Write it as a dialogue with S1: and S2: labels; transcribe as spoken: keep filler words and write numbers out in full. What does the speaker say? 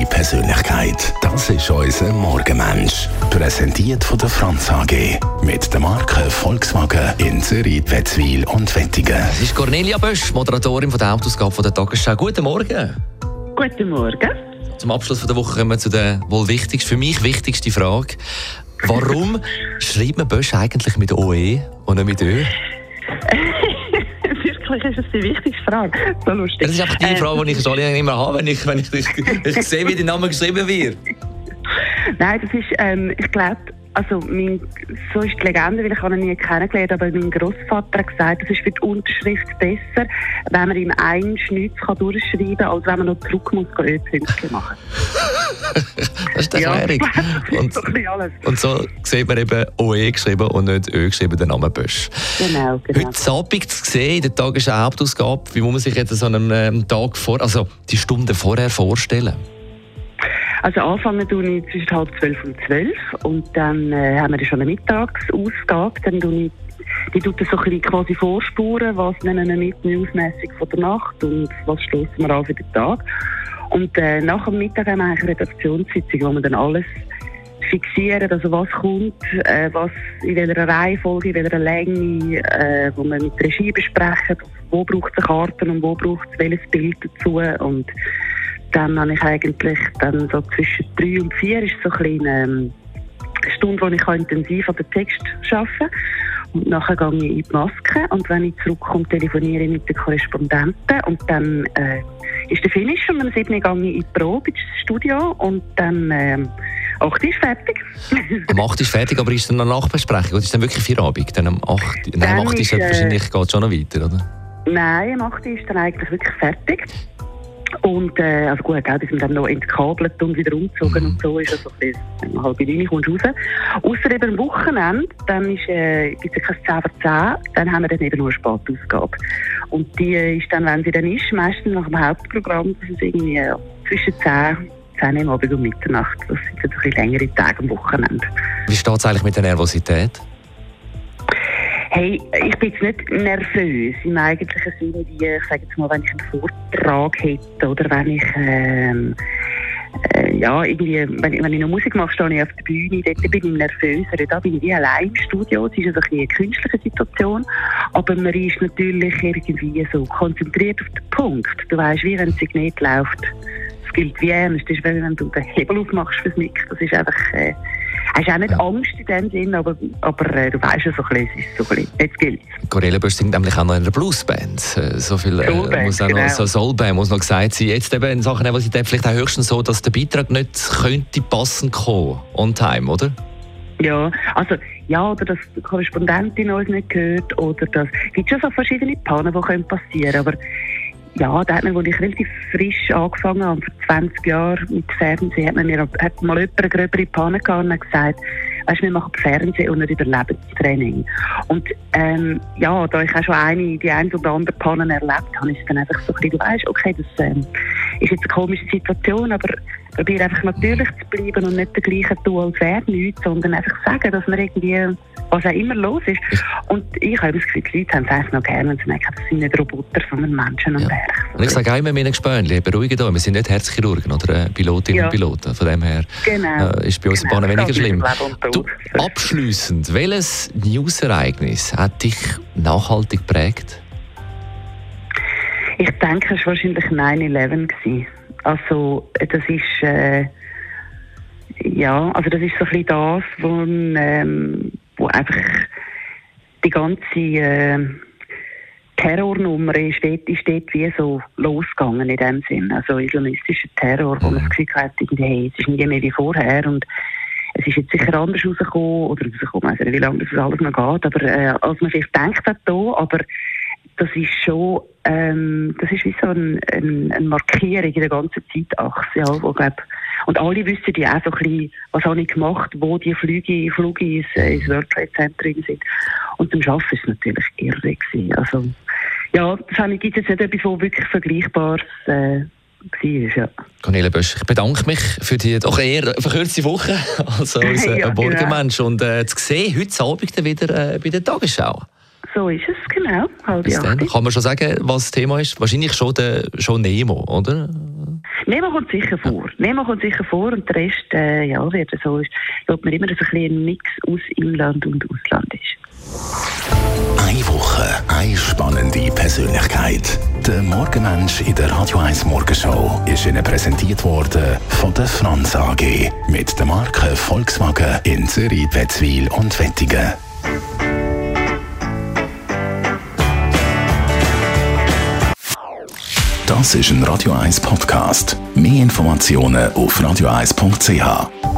S1: Ihre Persönlichkeit. Das ist unser Morgenmensch. Präsentiert von der Franz A G. Mit der Marke Volkswagen in Zürich, Wetzwil und Wettingen.
S2: Es ist Cornelia Bösch, Moderatorin von der Hauptausgabe von der Tagesschau. Guten Morgen.
S3: Guten Morgen.
S2: Zum Abschluss von der Woche kommen wir zu der wohl wichtigsten, für mich wichtigste Frage. Warum schreibt man Bösch eigentlich mit O E und nicht mit Ö?
S3: Wirklich ist das die wichtigste Frage. So lustig.
S2: Das ist einfach die Frage, die ich schon immer habe, wenn ich, wenn ich, ich, ich sehe, wie der Name geschrieben wird.
S3: Nein, das ist, ähm, ich glaube, also mein, so ist die Legende, weil ich ihn nie kennengelernt habe, aber mein Grossvater hat gesagt, es ist für die Unterschrift besser, wenn man ihm einen Schnitz kann durchschreiben kann, als wenn man noch zurück muss, Ö-Pünktchen machen.
S2: Das ist die Erklärung.
S3: Ja,
S2: und,
S3: so alles.
S2: und so sieht man eben O E geschrieben und nicht Ö geschrieben, den Namen Bösch.
S3: Genau, genau.
S2: Heute Abend zu sehen, in der Tagesschau Hauptausgabe, wie muss man sich jetzt so einen ähm, Tag vor, also die Stunde vorher vorstellen?
S3: Also anfangen tue ich zwischen halb zwölf und zwölf und dann äh, haben wir schon eine Mittagsausgabe. Dann tue ich, die tut so ein bisschen quasi vorspuren, was nehmen wir mit, newsmässig von der Nacht und was stoßen wir an für den Tag. Und äh, nach dem Mittag haben wir eine Redaktionssitzung, wo wir dann alles fixieren, also was kommt, äh, was in welcher Reihenfolge, in welcher Länge, äh, wo wir mit der Regie besprechen, wo braucht es Karten und wo braucht es welches Bild dazu. Und dann habe ich eigentlich dann so zwischen drei und vier ist so eine kleine Stunde, wo ich intensiv an den Text arbeiten kann. Und nachher gehe ich in die Maske und wenn ich zurückkomme, telefoniere ich mit den Korrespondenten und dann äh, ist der Finish und am sieben gehe ich in die Probe, ins Studio und dann äh, acht ist fertig.
S2: Am acht ist fertig, aber ist dann eine Nachbesprechung oder ist dann wirklich Feierabend? Dann am acht Nein,
S3: dann
S2: am acht ist, ist äh, wahrscheinlich geht schon noch weiter, oder?
S3: Nein, am acht ist dann eigentlich wirklich fertig. Und äh, also gut, auch, dass wir dann noch entkabelt und wieder umgezogen mhm. und so ist also ein bisschen halb neun kommst du raus. Ausser eben am Wochenende, dann ist, äh, gibt es ja kein zehn vor zehn, dann haben wir dann eben nur eine Spatausgabe. Und die ist dann, wenn sie dann ist, meistens nach dem Hauptprogramm, das ist irgendwie äh, zwischen zehn, zehn am Abend und Mitternacht. Das sind dann ein bisschen längere Tage am Wochenende.
S2: Wie steht es eigentlich mit der Nervosität?
S3: Hey, ich bin jetzt nicht nervös im eigentlichen Sinne, wie ich sage jetzt mal, wenn ich einen Vortrag hätte oder wenn ich ähm, äh, ja, irgendwie, wenn, wenn ich noch Musik mache, stehe ich auf der Bühne, dort bin ich nervöser, da bin ich wie allein im Studio, es ist also ein eine künstliche Situation, aber man ist natürlich irgendwie so konzentriert auf den Punkt. Du weißt, wie wenn ein Signet läuft, es gilt wie ernst, das ist, wenn du den Hebel aufmachst fürs Mic, das ist einfach... Äh, hast auch nicht ja. Angst in dem Sinn, aber, aber äh, du weißt ja so ein bisschen, es ist so ein bisschen, jetzt gilt's.
S2: Cornelia Bösch singt nämlich auch noch in einer Bluesband. So viel äh,
S3: Soulband,
S2: muss auch
S3: genau.
S2: noch, so Soulband muss noch gesagt sein. Jetzt eben in Sachen Nervosität vielleicht auch höchstens so, dass der Beitrag nicht könnte passend kommen, on time, oder?
S3: Ja, also ja, oder dass die Korrespondentin uns nicht hört, oder das es gibt schon so verschiedene Pannen, die können passieren, aber ja, da hat man, als ich relativ frisch angefangen habe, vor zwanzig Jahren mit Fernsehen, hat, man mir, hat mal jemand eine gröbere Panne gehabt und hat gesagt, weißt, wir machen Fernsehen und nicht Überlebenstraining. Und ähm, ja, da ich auch schon eine, die eine oder andere Pannen erlebt habe, ist es dann einfach so ein bisschen, du weißt, okay, das ähm, ist jetzt eine komische Situation, aber probiere einfach natürlich zu bleiben und nicht der gleiche tun, als wäre nichts, sondern einfach sagen, dass man irgendwie, was auch immer los ist. Und ich habe das Gefühl, die Leute haben es einfach noch gerne, wenn sie merken, das sind nicht Roboter, sondern Menschen am
S2: ja.
S3: Berg.
S2: Und ich sage auch immer meinen Gespönchen, beruhigen euch, wir sind nicht Herzchirurgen oder Pilotinnen ja. und Piloten. Von dem her
S3: genau.
S2: äh, ist bei uns
S3: genau.
S2: ein paar weniger schlimm. Du, abschliessend, welches News-Ereignis hat dich nachhaltig geprägt?
S3: Ich denke, es war wahrscheinlich neun elf. Also, das ist, äh, ja, also das ist so ein bisschen das, wo, ähm, wo einfach die ganze äh, Terrornummer ist dort, ist dort wie so losgegangen in dem Sinn. Also islamistischer Terror, wo man das Gefühl hat, hey, es ist nie mehr wie vorher und es ist jetzt sicher anders rausgekommen, oder rausgekommen, ich weiß nicht, wie lange das alles noch geht, aber äh, als man vielleicht denkt hat hier, aber das ist schon, ähm, das ist wie so ein, ein, eine Markierung in der ganzen Zeitachse, ja, wo, glaub, und alle wissen ja auch so ein bisschen, was habe ich gemacht, wo die Flüge, Flüge ins, ins World Trade Center sind. Und zum Arbeiten war es natürlich irre gewesen. Also, ja, das gibt es jetzt nicht etwas, was wirklich Vergleichbares äh, war, ja.
S2: Cornelia Bösch, ich bedanke mich für die doch eher verkürzte Woche als als äh,
S3: ja,
S2: Morgenmensch genau. und äh, zu sehen, heute Abend wieder äh, bei der Tagesschau.
S3: So ist es, genau. Halb
S2: Bis dann. Kann man schon sagen, was das Thema ist? Wahrscheinlich schon, der, schon Nemo, oder?
S3: Nemo kommt sicher vor. Nemo kommt sicher vor und der Rest, äh, ja, wird so ist, dass man immer so ein bisschen ein Mix aus Inland und Ausland ist.
S1: Eine Woche, eine spannende Persönlichkeit. Der Morgenmensch in der Radio eins Morgenshow ist Ihnen präsentiert worden von der Franz A G mit der Marke Volkswagen in Zürich, Wetzwil und Wettigen. Das ist ein Radio eins Podcast. Mehr Informationen auf radio eins punkt c h.